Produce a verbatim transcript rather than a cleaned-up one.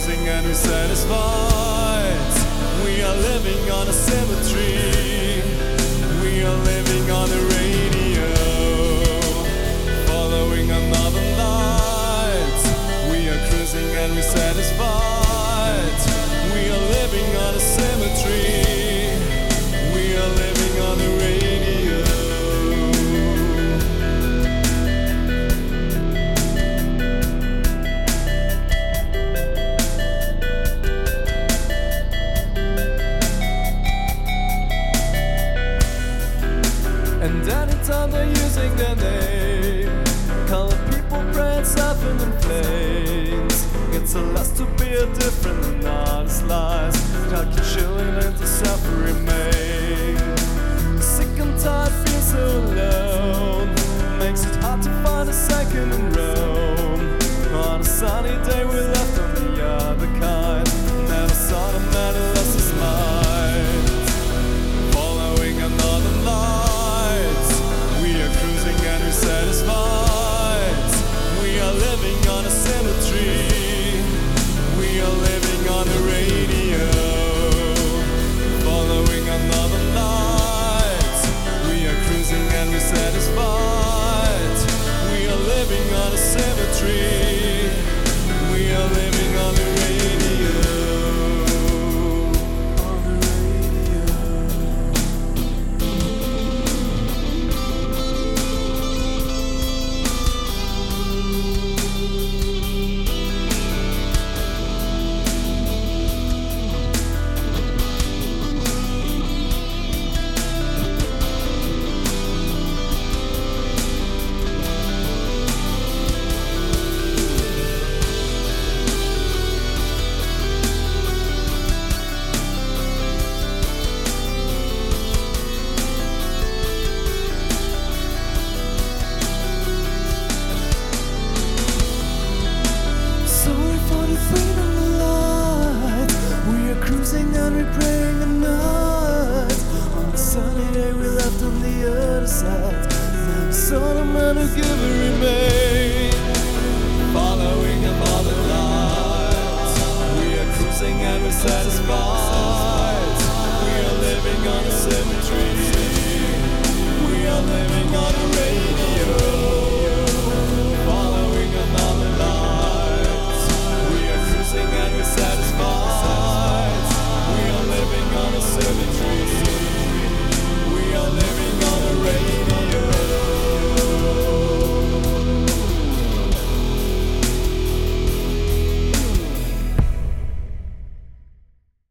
cruising and we're satisfied. We are living on a cemetery. We are living on a radio, following another light. We are cruising and we're satisfied. We are living on a cemetery. We are living on a radio. And anytime they're using their name, colored people praying, suffering in flames. It's a lust to be a different and honest lies. Got you chilling into suffering remain. Sick and tired, feel so alone. Makes it hard to find a second in Rome. On a sunny day we left on the other kind. Never saw the man who lost his mind. Following another light, we are cruising and we're satisfied. We are living on a cemetery. We are living on the radio, following another light. We are cruising and we're satisfied. We are living on a cemetery. We are living on the radio, on the and we're praying at night. On a sunny day we left on the other side. Never saw the man who gave a remain. Following another light, we are cruising and we're satisfied. We are living on a cemetery. We are living on a radio.